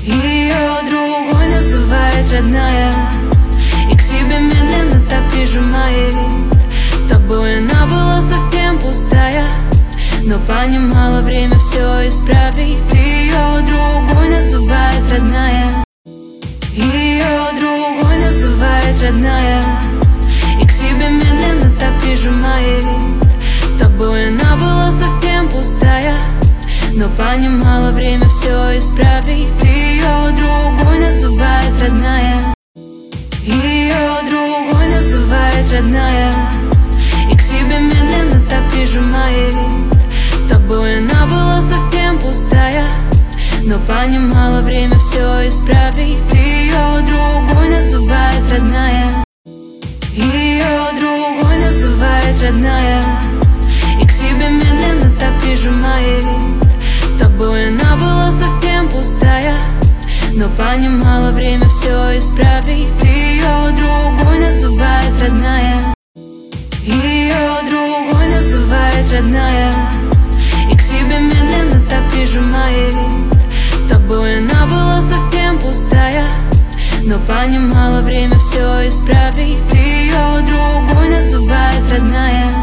Ее другой называет родная, и к себе медленно так прижимает. С тобой она была совсем пустая, но понимала, время все исправит. Ее другой называет родная, ее другой называет родная, и к себе медленно так прижимает. С тобой она была совсем пустая, но понимала, время все исправит. Ее другой называет родная, ее другой называет родная, и к себе медленно так прижимает. С тобой она была совсем пустая, но понимала, время все исправит. Ее другой называет родная, ее другой называет родная, и к себе медленно так прижимает. С тобой она была совсем пустая, но понимала, время все исправит. Ее другой называет родная, ее другой называет родная, и к себе медленно так прижимает. С тобой она была совсем пустая, но понимала, время все исправит. Ее другой называет родная.